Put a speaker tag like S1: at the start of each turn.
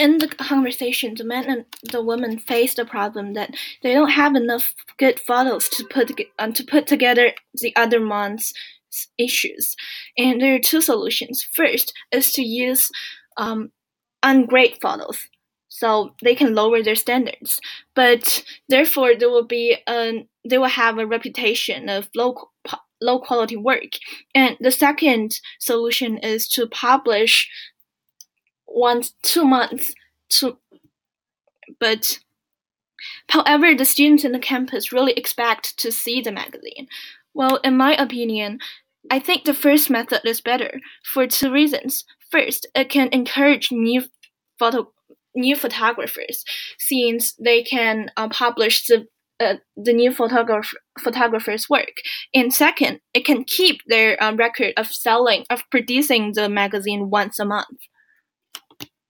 S1: in the conversation, the men and the women face the problem that they don't have enough good photos to put together the other month's issues. And there are two solutions. First is to use ungraded photos, so they can lower their standards, but therefore they will have a reputation of low quality work. And the second solution is to publish 2 months but however, the students in the campus really expect to see the magazine. Well, in my opinion, I think the first method is better for two reasons. First, it can encourage new photographers, since they can publish the new photographer's work. And second, it can keep their record of producing the magazine once a month.